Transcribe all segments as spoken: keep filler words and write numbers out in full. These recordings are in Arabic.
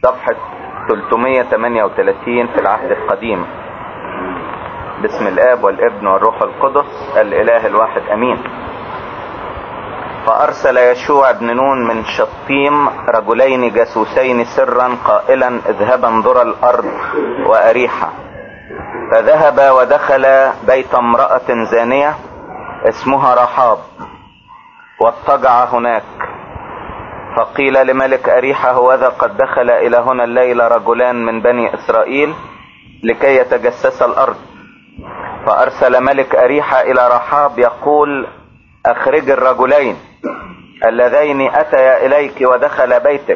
صفحة ثلاثمائة وثمانية وثلاثين في العهد القديم. باسم الآب والابن والروح القدس الإله الواحد أمين. فأرسل يشوع بن نون من شطيم رجلين جاسوسين سرا قائلا اذهبا انظرا الأرض وأريحا. فذهب ودخل بيت امرأة زانية اسمها رحاب واضطجع هناك. فقيل لملك أريحا هوذا قد دخل إلى هنا الليلة رجلان من بني إسرائيل لكي يتجسس الأرض. فأرسل ملك أريحا إلى رحاب يقول أخرج الرجلين اللذين أتيا إليك ودخل بيتك،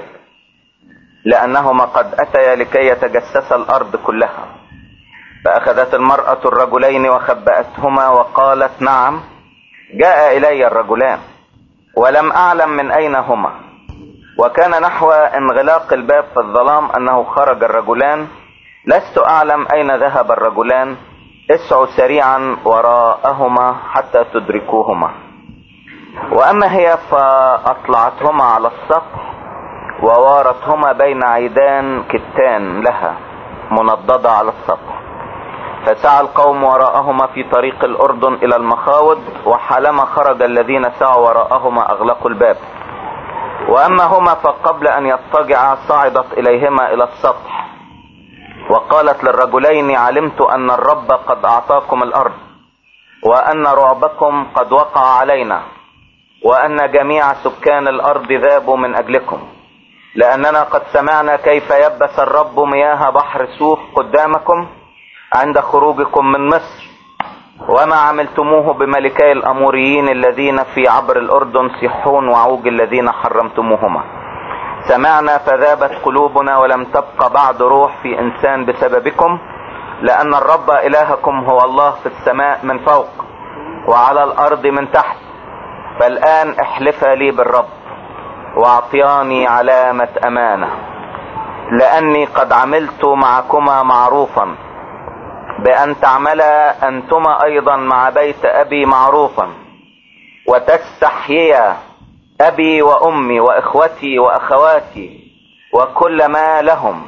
لأنهما قد أتيا لكي يتجسس الأرض كلها. فأخذت المرأة الرجلين وخبأتهما وقالت نعم جاء إلي الرجلان ولم أعلم من أين هما. وكان نحو انغلاق الباب في الظلام أنه خرج الرجلان، لست أعلم أين ذهب الرجلان، اسعوا سريعا وراءهما حتى تدركوهما. وأما هي فأطلعتهما على السطح ووارتهما بين عيدان كتان لها منضدة على السطح. فسعى القوم وراءهما في طريق الأردن إلى المخاوض، وحالما خرج الذين سعوا وراءهما أغلقوا الباب. وأما هما فقبل أن يضطجعا صعدت إليهما إلى السطح وقالت للرجلين علمت أن الرب قد أعطاكم الأرض، وأن رعبكم قد وقع علينا، وأن جميع سكان الأرض ذابوا من أجلكم، لأننا قد سمعنا كيف يبس الرب مياه بحر سوف قدامكم عند خروجكم من مصر، وما عملتموه بملكي الأموريين الذين في عبر الأردن سيحون وعوج الذين حرمتموهما. سمعنا فذابت قلوبنا ولم تبقى بعد روح في إنسان بسببكم، لأن الرب إلهكم هو الله في السماء من فوق وعلى الأرض من تحت. فالآن احلفا لي بالرب واعطياني علامة أمانة، لأني قد عملت معكما معروفا، بأن تعملا أنتما أيضا مع بيت أبي معروفا، وتستحييا أبي وأمي وإخوتي وأخواتي وكل ما لهم،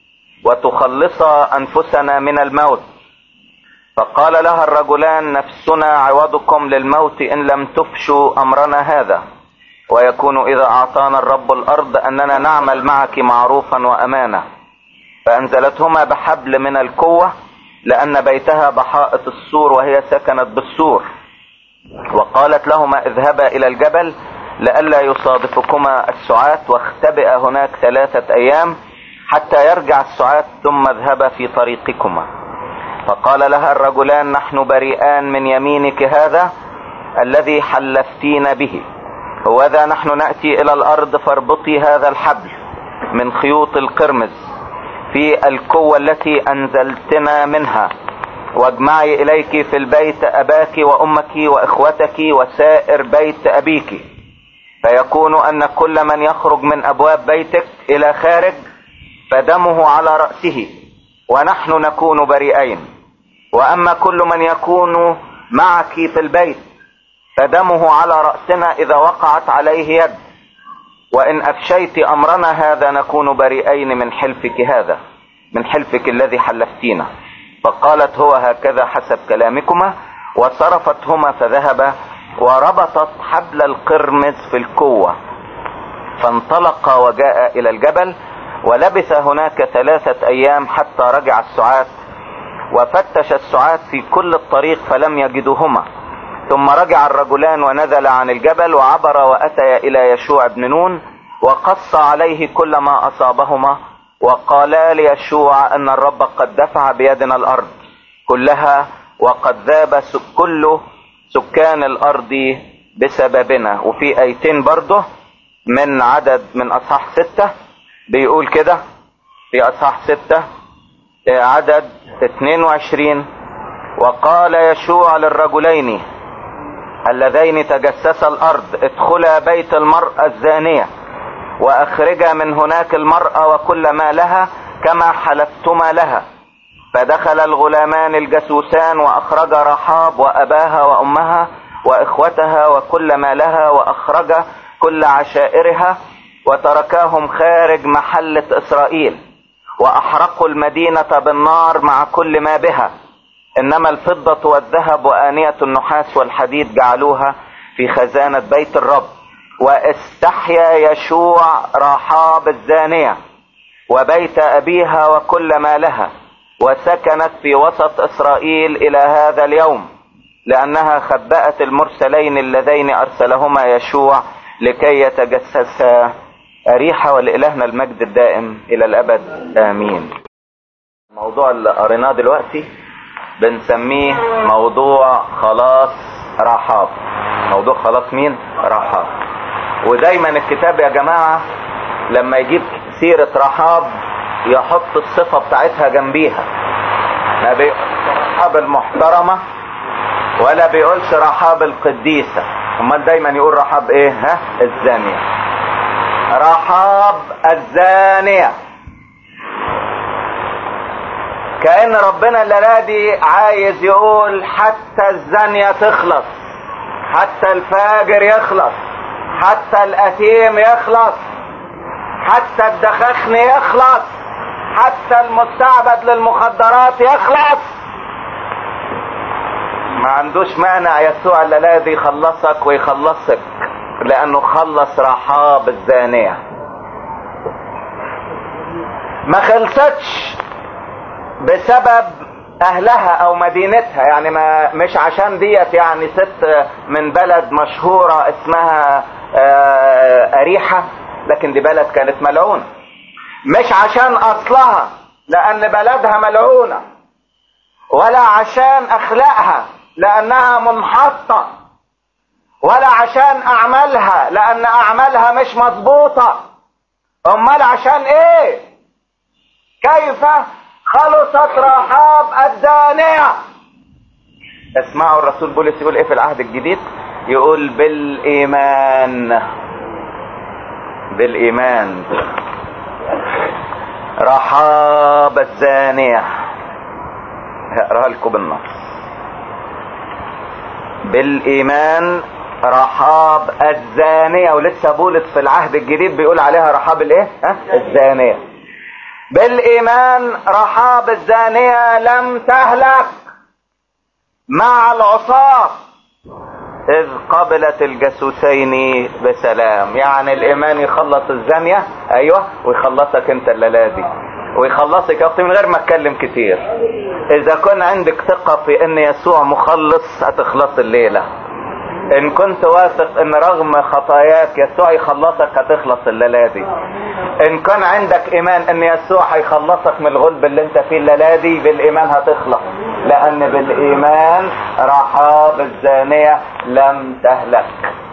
وتخلصا أنفسنا من الموت. فقال لها الرجلان نفسنا عوضكم للموت إن لم تفشوا أمرنا هذا، ويكون إذا أعطانا الرب الأرض أننا نعمل معك معروفا وأمانة. فأنزلتهما بحبل من الكوة، لأن بيتها بحائط السور وهي سكنت بالسور. وقالت لهما اذهبا إلى الجبل لئلا يصادفكما السعاة، واختبئا هناك ثلاثة أيام حتى يرجع السعاة، ثم اذهبا في طريقكما. فقال لها الرجلان نحن بريئان من يمينك هذا الذي حلفتين به، وذا نحن نأتي إلى الأرض، فاربطي هذا الحبل من خيوط القرمز في الكوة التي أنزلتنا منها، واجمعي إليك في البيت أباك وأمك وإخوتك وسائر بيت أبيك، فيكون أن كل من يخرج من أبواب بيتك إلى خارج فدمه على رأسه، ونحن نكون بريئين. وأما كل من يكون معك في البيت فدمه على رأسنا إذا وقعت عليه يد، وإن أفشيت أمرنا هذا نكون بريئين من حلفك هذا، من حلفك الذي حلفتينا. فقالت هو هكذا حسب كلامكما، وصرفتهما فذهبا وربطت حبل القرمز في الكوة. فانطلق وجاء إلى الجبل، ولبث هناك ثلاثة أيام حتى رجع السعاة. وفتش السعاة في كل الطريق فلم يجدهما. ثم رجع الرجلان ونزل عن الجبل وعبر وأتى إلى يشوع بن نون، وقص عليه كل ما أصابهما، وقالا ليشوع أن الرب قد دفع بيدنا الأرض كلها، وقد ذاب كل سكان الأرض بسببنا. وفي آيتين برضه من عدد من أصحاح ستة بيقول كده، في أصحاح ستة عدد اثنين وعشرين وقال يشوع للرجلين اللذين تجسس الأرض ادخلا بيت المرأة الزانية وأخرجا من هناك المرأة وكل ما لها كما حلفتما لها. فدخل الغلامان الجاسوسان وأخرج رحاب وأباها وأمها وإخوتها وكل ما لها، وأخرج كل عشائرها، وتركاهم خارج محلة إسرائيل، وأحرقوا المدينة بالنار مع كل ما بها، إنما الفضة والذهب وآنية النحاس والحديد جعلوها في خزانة بيت الرب. واستحيا يشوع رحاب الزانية وبيت أبيها وكل ما لها، وسكنت في وسط إسرائيل إلى هذا اليوم، لأنها خبأت المرسلين اللذين أرسلهما يشوع لكي يتجسسا أريحة. ولإلهنا المجد الدائم إلى الأبد آمين. الموضوع اللي قريناه دلوقتي بنسميه موضوع خلاص رحاب. موضوع خلاص مين؟ رحاب. ودايما الكتاب يا جماعة لما يجيب سيرة رحاب يحط الصفة بتاعتها جنبيها، ما بيقولش رحاب المحترمة ولا بيقولش رحاب القديسة، امال دايما يقول رحاب ايه؟ ها؟ الزانية. رحاب الزانية. كأن ربنا الليلادي عايز يقول حتى الزانية تخلص، حتى الفاجر يخلص، حتى الأثيم يخلص، حتى الدخخن يخلص، حتى المستعبد للمخدرات يخلص. ما عندوش مانع يسوع الليلادي يخلصك ويخلصك، لأنه خلص رحاب الزانية. ما خلصتش بسبب اهلها او مدينتها، يعني ما مش عشان ديت يعني ست من بلد مشهورة اسمها أريحة، لكن دي بلد كانت ملعونة. مش عشان اصلها لان بلدها ملعونة، ولا عشان اخلاقها لانها منحطة، ولا عشان اعمالها لان اعمالها مش مظبوطة. امال عشان ايه؟ كيف خلصت رحاب الزانية؟ اسمعوا الرسول بولس يقول ايه في العهد الجديد، يقول بالايمان. بالايمان رحاب الزانية. هقراها لكم بالنص. بالايمان رحاب الزانية، ولسه بولس في العهد الجديد بيقول عليها رحاب الايه؟ ها؟ الزانية. بالايمان رحاب الزانية لم تهلك مع العصاة اذ قبلت الجاسوسين بسلام. يعني الايمان يخلص الزانية، ايوه، ويخلصك انت الليلادي، ويخلصك يا اختي من غير ما اتكلم كتير. اذا كن عندك ثقة في ان يسوع مخلص هتخلص الليلة. ان كنت واثق ان رغم خطاياك يسوع يخلصك هتخلص الليلادي. ان كان عندك ايمان ان يسوع هيخلصك من الغلب اللي انت فيه الليلادي، بالايمان هتخلص، لان بالايمان رحاب الزانية لم تهلك.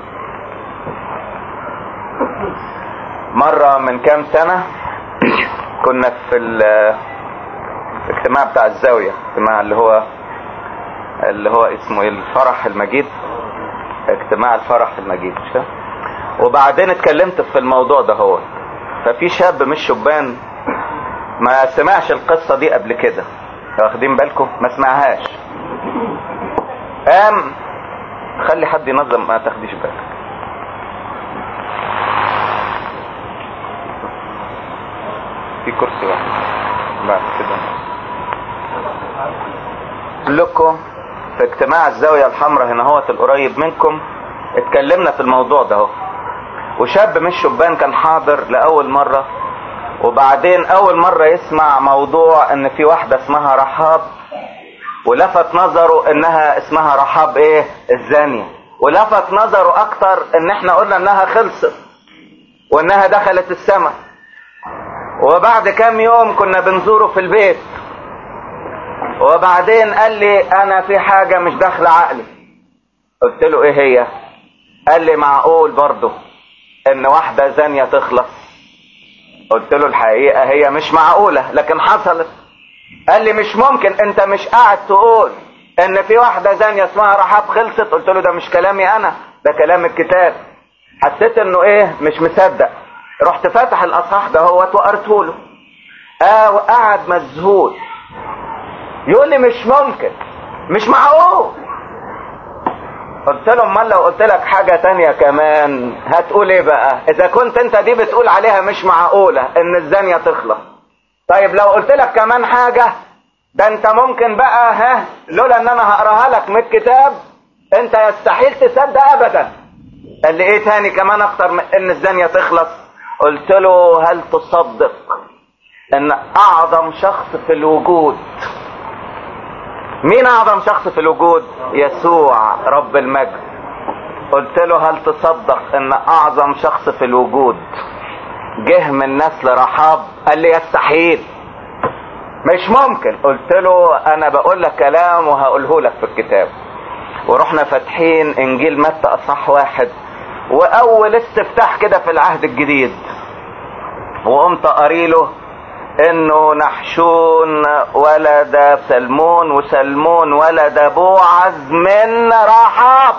مرة من كام سنة كنا في الاجتماع بتاع الزاوية، اجتماع اللي هو اللي هو اسمه ايه، الفرح المجيد، اجتماع الفرح المجيد. وبعدين اتكلمت في الموضوع ده هو، ففي شاب مش شبان ما سمعش القصة دي قبل كده، واخدين بالكم؟ ما سمعهاش. قام خلي حد ينظم، ما تاخديش بالك. في كرسي واحد بعد كده لكم في اجتماع الزاوية الحمراء هنا هوت القريب منكم. اتكلمنا في الموضوع ده هو، وشاب مش شبان كان حاضر لأول مرة، وبعدين أول مرة يسمع موضوع ان في واحدة اسمها رحاب، ولفت نظره انها اسمها رحاب ايه؟ الزانية. ولفت نظره اكتر ان احنا قلنا انها خلصت وانها دخلت السماء. وبعد كام يوم كنا بنزوره في البيت، وبعدين قال لي انا في حاجة مش داخلة عقلي. قلت له ايه هي؟ قال لي معقول برضه ان واحدة زانية تخلص؟ قلت له الحقيقة هي مش معقولة لكن حصلت. قال لي مش ممكن، انت مش قاعد تقول ان في واحدة زانية اسمها رحاب خلصت؟ قلت له ده مش كلامي انا، ده كلام الكتاب. حسيت انه ايه، مش مصدق. رحت فاتح الاصحاح ده هو وقرته له. اه وقعد مذهول يقول لي مش ممكن، مش معقول. قلت له امال لو قلت لك حاجة تانية كمان هتقول ايه بقى؟ اذا كنت انت دي بتقول عليها مش معقولة ان الزانية تخلص، طيب لو قلت لك كمان حاجة ده انت ممكن بقى ها لولا ان انا هقراها لك من الكتاب انت يستحيل تصدق ابدا. قال لي ايه تاني كمان اكتر من ان الزانية تخلص؟ قلت له هل تصدق ان اعظم شخص في الوجود، مين اعظم شخص في الوجود؟ يسوع رب المجد. قلت له هل تصدق ان اعظم شخص في الوجود جه من نسل رحاب؟ قال لي يستحيل، مش ممكن. قلت له انا بقول لك كلام وهقوله لك في الكتاب. ورحنا فاتحين انجيل متى اصح واحد واول استفتاح كده في العهد الجديد، وقمت قاريله انه نحشون ولد سلمون وسلمون ولد بوعز من رحاب،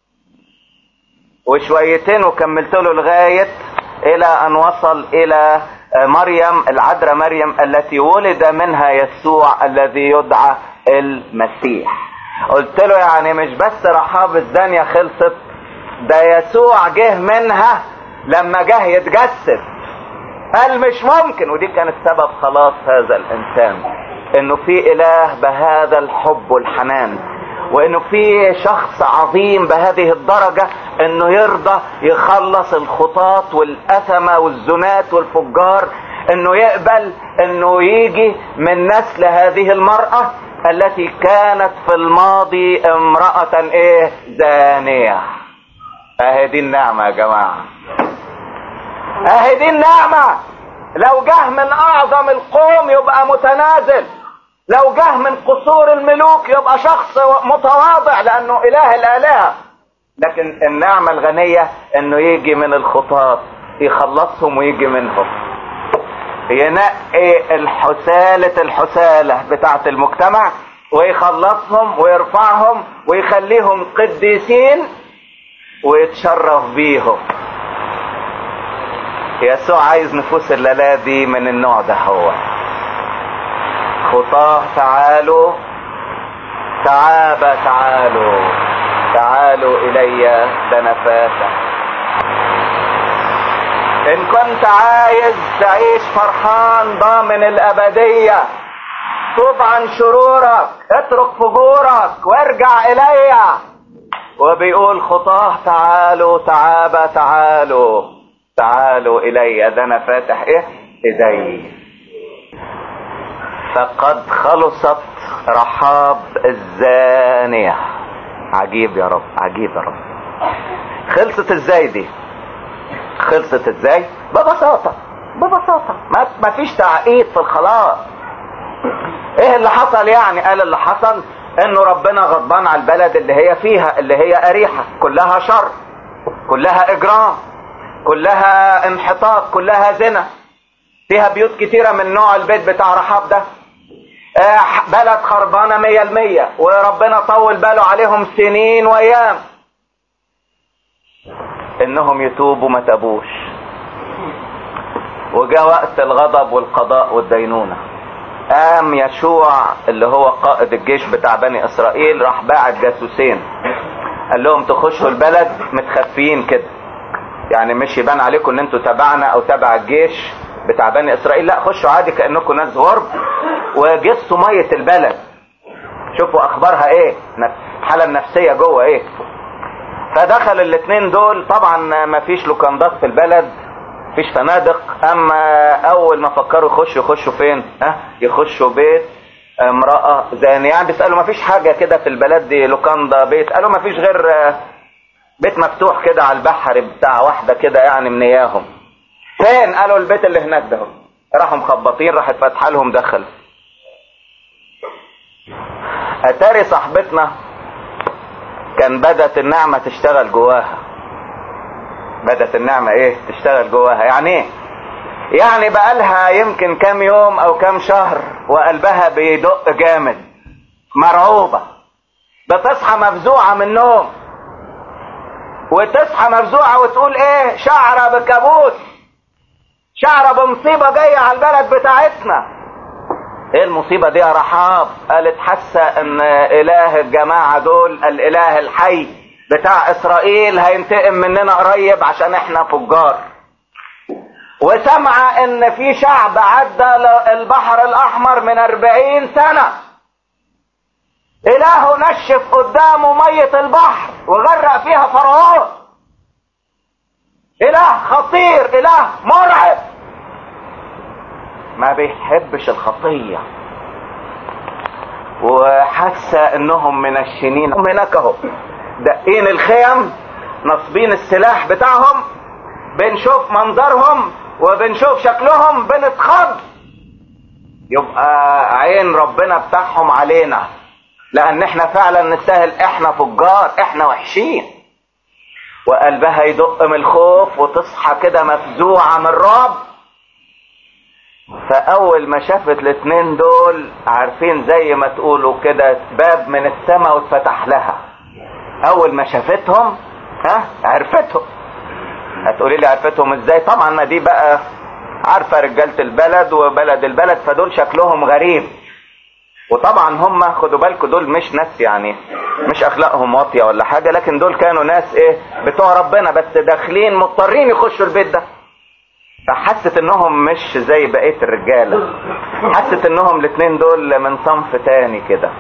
وشويتين وكملت له لغاية الى ان وصل الى مريم العذراء مريم التي ولد منها يسوع الذي يدعى المسيح. قلت له يعني مش بس رحاب الزانية خلصت، ده يسوع جه منها لما جه يتجسد. قال مش ممكن، ودي كانت سبب خلاص هذا الانسان، انه في اله بهذا الحب والحنان، وانه في شخص عظيم بهذه الدرجة انه يرضى يخلص الخطاة والاثمة والزنات والفجار، انه يقبل انه يجي من نسل هذه المرأة التي كانت في الماضي امرأة ايه؟ زانية. اهي دي النعمة يا جماعة، اهي دي النعمة. لو جه من اعظم القوم يبقى متنازل، لو جه من قصور الملوك يبقى شخص متواضع لانه اله الالهة، لكن النعمة الغنية انه يجي من الخطاة يخلصهم ويجي منهم، ينقي الحسالة الحسالة بتاعت المجتمع ويخلصهم ويرفعهم ويخليهم قديسين ويتشرف بيهم. يسوع عايز نفوس الليلة دي من النوع ده. هو خطاه تعالوا تعابا تعالوا تعالوا الي ده انا فاتح. ان كنت عايز تعيش فرحان ضامن الابدية توب عن شرورك، اترك فجورك وارجع الي. وبيقول خطاه تعالوا تعابا تعالوا تعالوا الي ده انا فاتح ايه ايدي. فقد خلصت رحاب الزانية. عجيب يا رب، عجيب يا رب. خلصت ازاي دي؟ خلصت ازاي؟ ببساطة ببساطة، ما, ما فيش تعقيد في الخلاص. ايه اللي حصل يعني؟ قال اللي حصل انه ربنا غضبان على البلد اللي هي فيها، اللي هي اريحة، كلها شر، كلها اجرام، كلها انحطاط، كلها زنا، فيها بيوت كتيرة من نوع البيت بتاع رحاب ده. آه بلد خربانة مية المية، وربنا طول باله عليهم سنين وايام انهم يتوبوا ما تابوش. وجاء وقت الغضب والقضاء والدينونة، قام يشوع اللي هو قائد الجيش بتاع بني اسرائيل راح باعت جاسوسين، قال لهم تخشوا البلد متخفيين كده، يعني مش يبان عليكم ان انتوا تبعنا او تبع الجيش بتاع بني اسرائيل، لا خشوا عادي كأنكم ناس غرب وجسوا مية البلد، شوفوا اخبارها ايه، الحالة النفسية جوه ايه. فدخل الاتنين دول، طبعا ما فيش لوكندات في البلد، فيش فنادق، اما اول ما فكروا يخشوا يخشوا فين؟ ها يخشوا بيت امرأة زانية. يعني بيسألوا ما فيش حاجة كده في البلد دي لوكاندا بيت؟ قالوا ما فيش غير بيت مفتوح كده على البحر بتاع واحدة كده يعني من اياهم. فين؟ قالوا البيت اللي هناك ده. راحوا مخبطين، راحت فاتحه لهم، دخل. اتاري صاحبتنا كان بدت النعمة تشتغل جواها. بدت النعمة ايه؟ تشتغل جواها. يعني ايه؟ يعني بقالها يمكن كام يوم او كام شهر وقلبها بيدق جامد، مرعوبة، بتصحى مفزوعة من النوم، وتصحى مفزوعة وتقول ايه؟ شعرة بكابوس، شعرة بمصيبة جاية على البلد بتاعتنا. ايه المصيبة دي يا رحاب؟ قالت حاسة ان اله الجماعة دول الاله الحي بتاع اسرائيل هينتقم مننا قريب عشان احنا فجار. وسمع ان في شعب عدى البحر الاحمر من اربعين سنة، اله نشف قدامه مية البحر وغرق فيها فرعون. اله خطير، اله مرعب، ما بيحبش الخطية. وحاسة انهم منشنين هناك اهو، دقين الخيم، نصبين السلاح بتاعهم، بنشوف منظرهم وبنشوف شكلهم بنتخض. يبقى عين ربنا بتاعهم علينا، لان احنا فعلا نستاهل، احنا فجار، احنا وحشين. وقلبها يدق من الخوف وتصحى كده مفزوعة من الرعب. فاول ما شافت الاتنين دول، عارفين زي ما تقولوا كده باب من السماء واتفتح لها. اول ما شافتهم ها عرفتهم. هتقولي لي عرفتهم ازاي؟ طبعا ما دي بقى عارفة رجالة البلد وبلد البلد، فدول شكلهم غريب. وطبعا هم خدوا بالكم دول مش ناس يعني مش اخلاقهم واطية ولا حاجة، لكن دول كانوا ناس ايه بتوع ربنا، بس داخلين مضطرين يخشوا البيت ده. فحست انهم مش زي بقية الرجالة، حست انهم الاتنين دول من صنف تاني كده.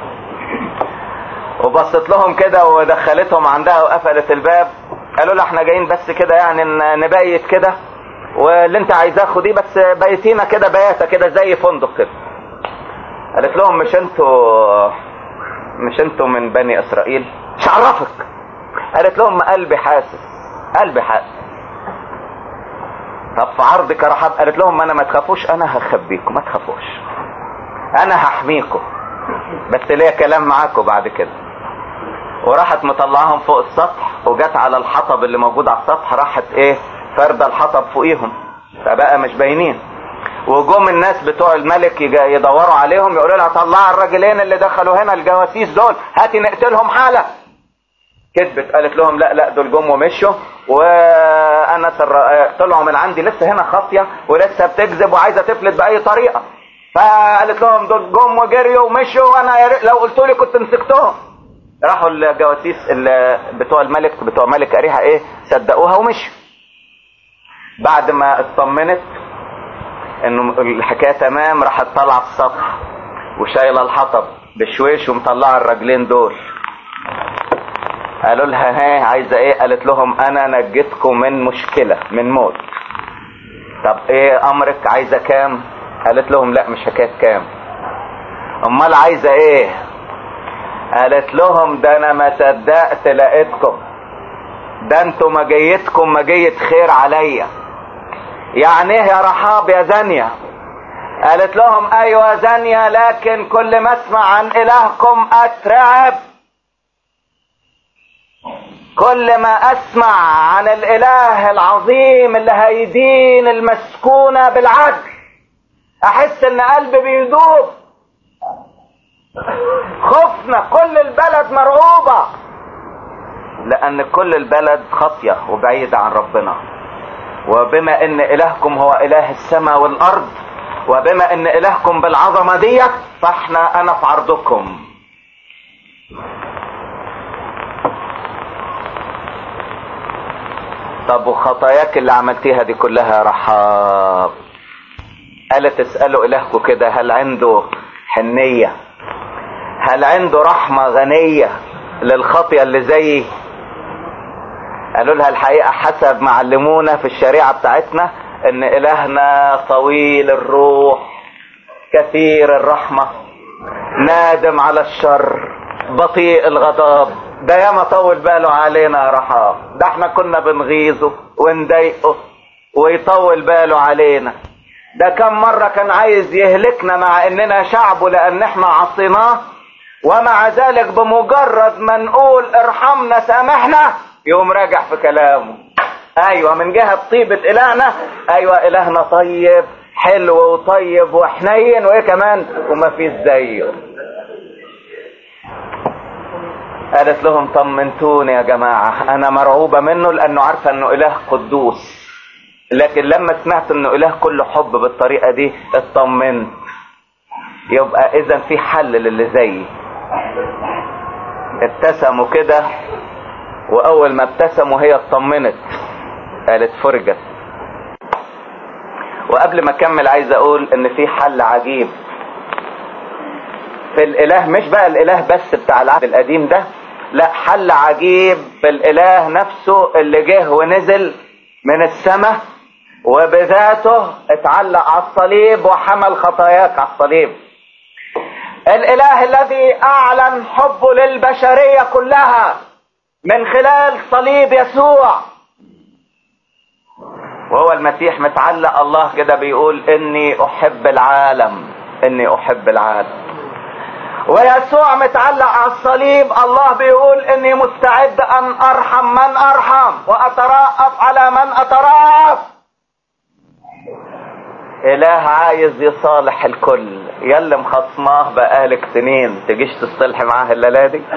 وبصت لهم كده ودخلتهم عندها وقفلت الباب. قالوا لها احنا جايين بس كده يعني نبيت كده، واللي انت عايزاه خديه، بس بيتينا كده بياته كده زي فندق كده. قالت لهم مش انتوا مش انتوا من بني اسرائيل؟ مش عرفك؟ قالت لهم قلبي حاسس، قلبي حاسس. طب في عرضك يا رحاب؟ قالت لهم انا ما تخافوش، انا هخبيكم، ما تخافوش، انا هحميكم، بس ليا كلام معاكم بعد كده. وراحت مطلعهم فوق السطح، وجت على الحطب اللي موجود على السطح، راحت ايه فردة الحطب فوقيهم، فبقى مش باينين. وجم الناس بتوع الملك يدوروا عليهم، يقولوا لها طلع الراجلين اللي دخلوا هنا الجواسيس دول، هاتي نقتلهم حالا. كذبت، قالت لهم لا لا دول جم ومشوا، وانا طلعوا من عندي، لسه هنا خاطيه ولسه بتكذب وعايزه تفلت باي طريقه. فقالت لهم دول جم وجريوا ومشوا، وانا لو قلت لي كنت مسكتهم. راحوا الجواسيس بتوع الملك بتوع ملك اريحا ايه صدقوها ومشوا. بعد ما اطمنت انه الحكايه تمام، راحت طالعه السطح وشايله الحطب بشويش ومطلعه الراجلين دول. قالوا لها ها عايزه ايه؟ قالت لهم انا نجيتكم من مشكله، من موت. طب ايه امرك؟ عايزه كام؟ قالت لهم لا مش حكايه كام، امال عايزه ايه؟ قالت لهم ده انا ما صدقت لقيتكم، ده انتوا مجيتكم مجية خير عليا. يعني ايه يا رحاب يا زانية؟ قالت لهم ايوه زانية، لكن كل ما اسمع عن الهكم اترعب. كل ما اسمع عن الاله العظيم اللي هيدين المسكونة بالعدل احس ان قلبي بيدوب. خفنا، كل البلد مرعوبة، لان كل البلد خاطية وبعيدة عن ربنا. وبما ان الهكم هو اله السماء والارض، وبما ان الهكم بالعظمة دي، فاحنا انا في عرضكم. طب وخطاياك اللي عملتيها دي كلها يا رحاب؟ قالت اسألوا الهكم كده، هل عنده حنية؟ هل عنده رحمة غنية للخطية اللي زيي؟ قالوا لها الحقيقة حسب ما علمونا في الشريعة بتاعتنا ان الهنا طويل الروح كثير الرحمة نادم على الشر بطيء الغضب. ده ياما طول باله علينا يا رحاب، ده احنا كنا بنغيظه ونضايقه ويطول باله علينا. ده كم مرة كان عايز يهلكنا مع اننا شعبه لان احنا عصيناه، ومع ذلك بمجرد ما نقول ارحمنا سامحنا يقوم راجع في كلامه. ايوه من جهة طيبة الهنا، ايوه الهنا طيب حلو وطيب وحنين وايه كمان وما فيش زيه. قالت لهم طمنتوني يا جماعة، انا مرعوبة منه لانه عارفة انه اله قدوس، لكن لما سمعت انه اله كله حب بالطريقة دي اطمنت. يبقى اذا في حل للي زيي. ابتسموا كده واول ما ابتسم وهي اطمنت قالت فرجت. وقبل ما اكمل عايز اقول ان في حل عجيب في الاله، مش بقى الاله بس بتاع العهد القديم ده، لا، حل عجيب في الاله نفسه اللي جه ونزل من السماء وبذاته اتعلق على الصليب وحمل خطاياك على الصليب. الاله الذي اعلن حبه للبشرية كلها من خلال صليب يسوع، وهو المسيح متعلق. الله كده بيقول اني احب العالم، اني احب العالم. ويسوع متعلق على الصليب، الله بيقول اني مستعد ان ارحم من ارحم واترأف على من اترأف. اله عايز يصالح الكل. يلي مخصماه بقالك سنين تجيش تصلح معاه الليله دي؟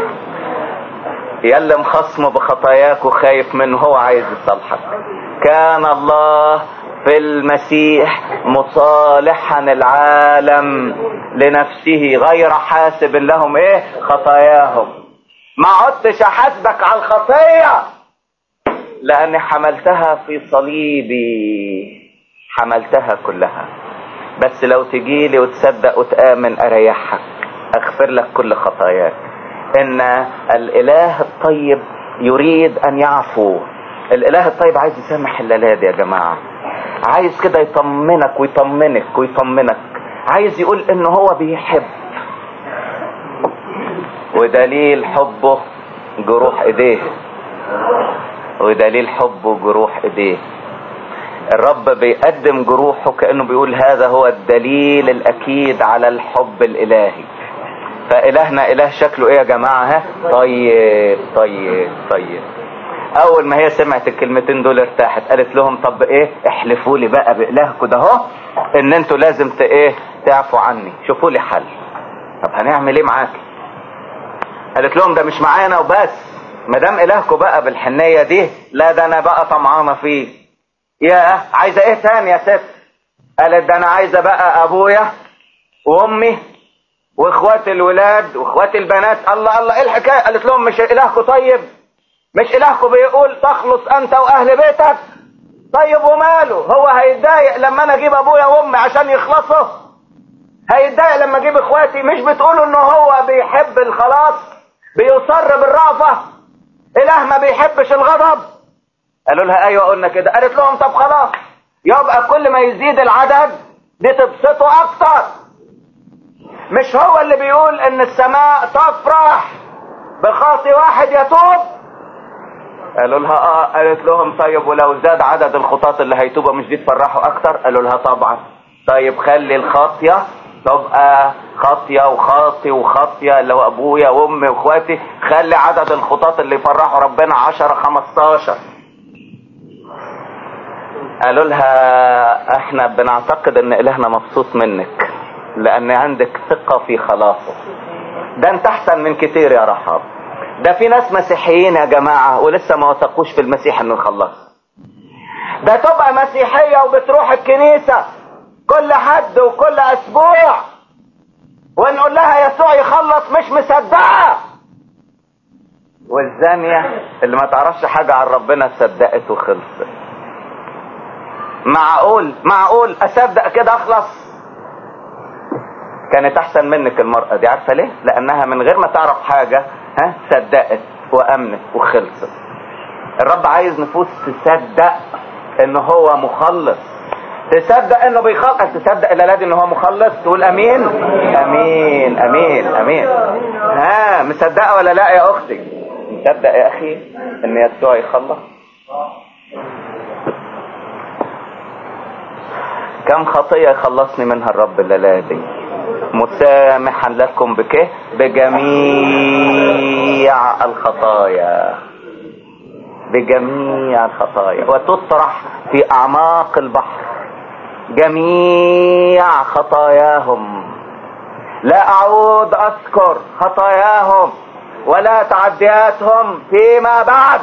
يلي مخصمه بخطاياك وخايف منه، هو عايز يصالحك. كان الله في المسيح مصالحا العالم لنفسه غير حاسب لهم ايه خطاياهم. ما عدتش احاسبك على الخطية لاني حملتها في صليبي، حملتها كلها. بس لو تجيلي وتصدق وتآمن اريحك، اغفر لك كل خطاياك. ان الاله الطيب يريد ان يعفو. الاله الطيب عايز يسامح الليلة دي يا جماعة، عايز كده يطمنك ويطمنك ويطمنك، عايز يقول ان هو بيحب. ودليل حبه جروح ايديه، ودليل حبه جروح ايديه. الرب بيقدم جروحه كأنه بيقول هذا هو الدليل الاكيد على الحب الالهي. فالهنا اله شكله ايه يا جماعة؟ ها طيب طيب طيب. اول ما هي سمعت الكلمتين دول ارتاحت، قالت لهم طب ايه، احلفوا لي بقى بإلهكم ده اهو ان انتوا لازم ت ايه تعفوا عني، شوفوا لي حل. طب هنعمل ايه معاكي؟ قالت لهم ده مش معانا وبس، ما دام إلهكم بقى بالحنية دي، لا ده انا بقى طمعانه فيه. يا عايزه ايه تاني يا ست؟ قالت ده انا عايزه بقى ابويا وامي واخواتي الولاد واخواتي البنات. الله الله، ايه الحكايه؟ قالت لهم مش إلهكم طيب؟ مش إلهكم بيقول تخلص انت واهل بيتك؟ طيب وماله، هو هيتضايق لما انا اجيب ابويا وامي عشان يخلصوا؟ هيتضايق لما اجيب اخواتي؟ مش بتقولوا انه هو بيحب الخلاص، بيصر بالرأفة؟ اله ما بيحبش الغضب. قالوا لها ايوه قلنا كده. قالت لهم طب خلاص، يبقى كل ما يزيد العدد دي تبسطوا اكتر. مش هو اللي بيقول ان السماء تفرح بخاطي واحد يتوب؟ قالوا لها اه. قالت لهم طيب ولو زاد عدد الخطاة اللي هيتوبوا مش دي تفرحوا اكتر؟ قالوا لها طبعا. طيب خلي الخاطية تبقى خاطية وخاطي وخاطية اللي هو ابويا وامي واخواتي، خلي عدد الخطاة اللي يفرحوا ربنا عشرة خمستاشر. قالوا لها احنا بنعتقد ان الهنا مبسوط منك لان عندك ثقة في خلاصه. ده انت احسن من كتير يا رحاب. ده في ناس مسيحيين يا جماعة ولسه ما وثقوش في المسيح انه يخلص. ده تبقى مسيحية وبتروح الكنيسة كل حد وكل اسبوع ونقول لها يسوع يخلص مش مصدقة. والزانية اللي ما تعرفش حاجة عن ربنا صدقت وخلصت. معقول معقول اصدق كده اخلص؟ كانت احسن منك المرأة دي. عارفة ليه؟ لانها من غير ما تعرف حاجة ها صدقت وامنت وخلصت. الرب عايز نفوس تصدق انه هو مخلص، تصدق انه بيخلص، تصدق الالاد انه هو مخلص. تقول امين امين امين امين. ها مصدقه ولا لا يا اختي؟ مصدق يا اخي ان يسوع يخلص؟ كم خطيه يخلصني منها الرب الليله دي. مسامحا لكم بكه بجميع الخطايا، بجميع الخطايا، وتطرح في اعماق البحر جميع خطاياهم. لا اعود اذكر خطاياهم ولا تعدياتهم فيما بعد.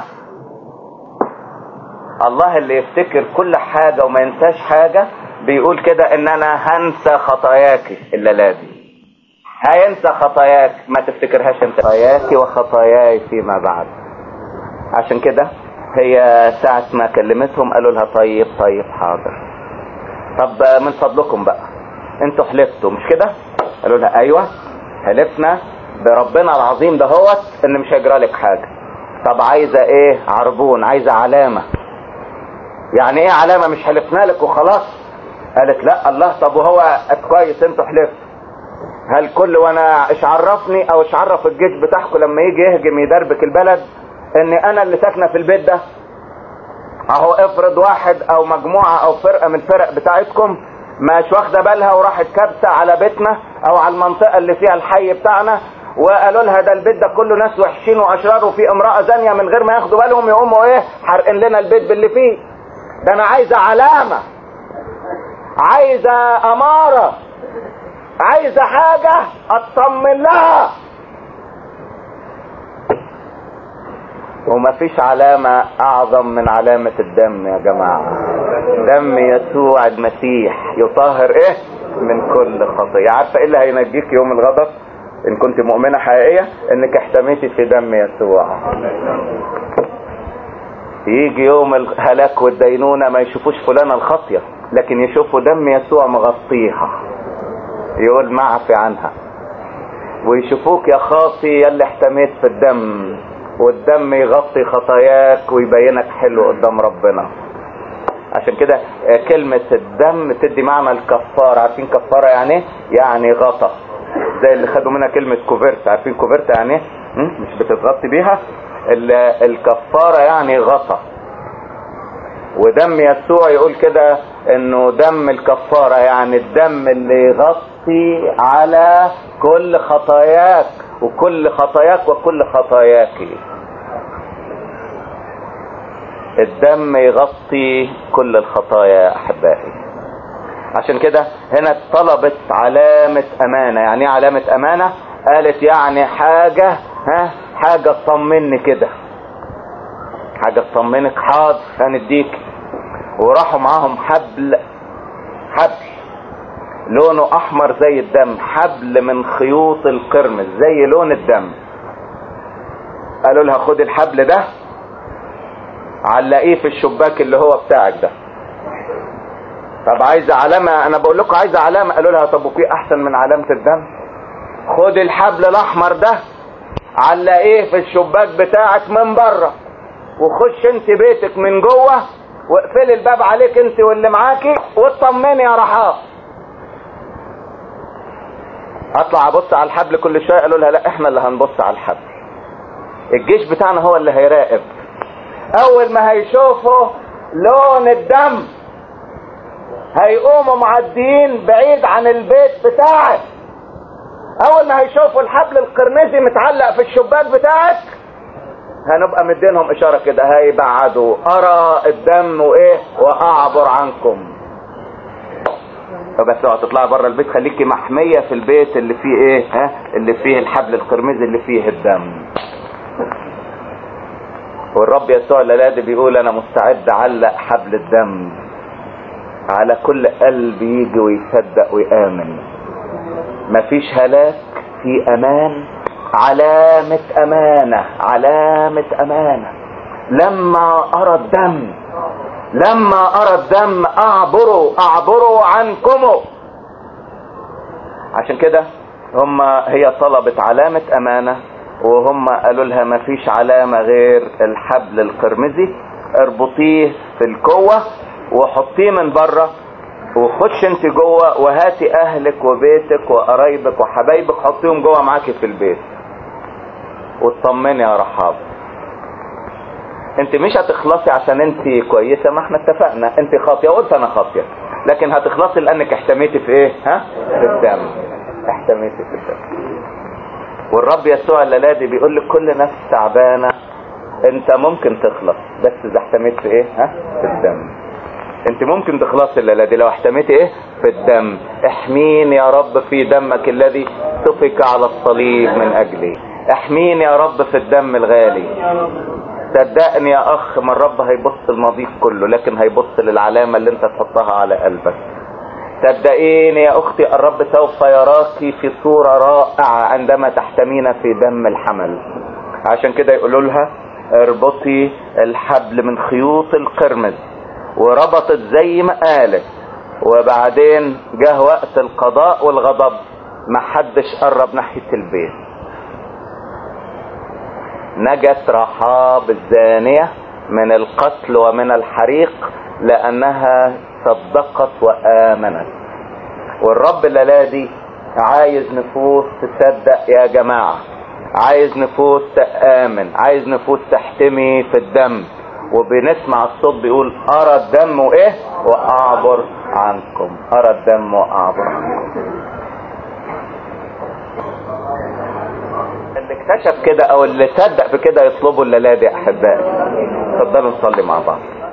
الله اللي يفتكر كل حاجة وما ينساش حاجة بيقول كده ان انا هنسى خطاياك الليلة دي. هينسى خطاياك، ما تفتكرهاش انت. خطاياك وخطاياي فيما بعد. عشان كده هي ساعة ما كلمتهم قالوا لها طيب طيب حاضر. طب من فضلكم بقى انتوا حلفتوا مش كده؟ قالوا لها ايوه حلفنا بربنا العظيم ده هوت ان مش هيجرى لك حاجة. طب عايزة ايه؟ عربون، عايزة علامة. يعني ايه علامة؟ مش حلفنا لك وخلاص؟ قالت لا. الله، طب وهو كويس انتوا حلفتوا، هل كل وانا ايش عرفني او ايش عرف الجيش بتاعكم لما يجي يهجم يدربك البلد ان انا اللي ساكنه في البيت ده؟ اهو افرض واحد او مجموعه او فرقه من الفرق بتاعتكم مش واخده بالها وراحت كابسه على بيتنا او على المنطقه اللي فيها الحي بتاعنا وقالوا لها ده البيت ده كله ناس وحشين واشرار وفي امراه زانيه، من غير ما ياخدوا بالهم يقوموا ايه حرقين لنا البيت باللي فيه ده. انا عايزه علامه، عايزه اماره، عايزه حاجه اطمن لها. ومفيش علامة اعظم من علامة الدم يا جماعة. دم يسوع المسيح يطهر ايه من كل خطية. عارفة ايه اللي هينجيك يوم الغضب ان كنت مؤمنة حقيقية؟ انك احتميتي في دم يسوع. يجي يوم الهلاك والدينونة ما يشوفوش فلانة الخطية، لكن يشوفوا دم يسوع مغطيها، يقول معفي عنها. ويشوفوك يا خاطي يلي احتميت في الدم، والدم يغطي خطاياك ويبينك حلو قدام ربنا. عشان كده كلمة الدم تدي معنى الكفارة. عارفين كفارة يعني ايه؟ يعني غطى، زي اللي خدوا منها كلمة كوفرت. عارفين كوفرت يعني ايه؟ مش بتتغطي بيها. الكفارة يعني غطى. ودم يسوع يقول كده انه دم الكفارة يعني الدم اللي يغطي على كل خطاياك وكل خطاياك وكل خطاياك. الدم يغطي كل الخطايا يا احبائي. عشان كده هنا طلبت علامة امانة. يعني ايه علامة امانة؟ قالت يعني حاجة ها حاجة تطمني كده، حاجة تطمنك. حاضر هنديك. وراحوا معاهم حبل، حبل لونه احمر زي الدم، حبل من خيوط القرمز زي لون الدم. قالوا لها خد الحبل ده علقيه في الشباك اللي هو بتاعك ده. طب عايزه علامه؟ انا بقول لكم عايزه علامه. قالوا لها طب وفي احسن من علامه الدم؟ خد الحبل الاحمر ده علقيه في الشباك بتاعك من بره، وخش انت بيتك من جوه واقفلي الباب عليك انت واللي معاكي واطمني يا رحاب. اطلع ابص على الحبل كل شويه؟ قالوا لها لا، احنا اللي هنبص على الحبل. الجيش بتاعنا هو اللي هيراقب. اول ما هيشوفوا لون الدم هيقوموا معديين بعيد عن البيت بتاعك. اول ما هيشوفوا الحبل القرمزي متعلق في الشباك بتاعك هنبقى مدينهم اشاره كده، هيبعدوا. ارى الدم وايه واعبر عنكم. فبس لو هتطلعي بره البيت خليكي محميه في البيت اللي فيه ايه ها اللي فيه الحبل القرمزي اللي فيه الدم. والرب يسوع الليلة بيقول انا مستعد اعلق حبل الدم على كل قلب يجي ويصدق ويآمن. مفيش هلاك في امان. علامة امانة، علامة امانة. لما ارى الدم، لما ارى الدم اعبروا اعبروا عنكم. عشان كده هم هي طلبت علامة امانة، وهم قالوا لها مفيش علامة غير الحبل القرمزي. اربطيه في الكوة وحطيه من بره، وخش انت جوه وهاتي اهلك وبيتك وقرايبك وحبايبك حطيهم جوه معاكي في البيت واطمني يا رحاب. انت مش هتخلصي عشان انت كويسة، ما احنا اتفقنا انت خاطية وقلت انا خاطية، لكن هتخلصي لانك احتميتي في ايه ها في الدم. احتميتي في الدم. والرب يسوع الليلة دي بيقول لك كل نفس تعبانة انت ممكن تخلص بس اذا احتميت في ايه ها في الدم. انت ممكن تخلصي الليلة دي لو احتميت ايه في الدم. احميني يا رب في دمك الذي سفك على الصليب من اجلي. احميني يا رب في الدم الغالي. صدقني يا اخ، ما الرب هيبص المضيق كله، لكن هيبص للعلامة اللي انت تحطها على قلبك. صدقيني يا اختي، الرب سوف يراكي في صورة رائعة عندما تحتمين في دم الحمل. عشان كده يقولوا لها اربطي الحبل من خيوط القرمز، وربطت زي ما قالت. وبعدين جه وقت القضاء والغضب، محدش قرب ناحية البيت. نجت رحاب الزانية من القتل ومن الحريق لأنها صدقت وآمنت. والرب الليلة دي عايز نفوس تصدق يا جماعة، عايز نفوس تآمن، عايز نفوس تحتمي في الدم. وبنسمع الصوت بيقول أرى الدم وإيه وأعبر عنكم، أرى الدم وأعبر عنكم. اللي اكتشف كده او اللي صدق بكده يطلبوا الليلة دي احبائي. اتفضلوا نصلي مع بعض.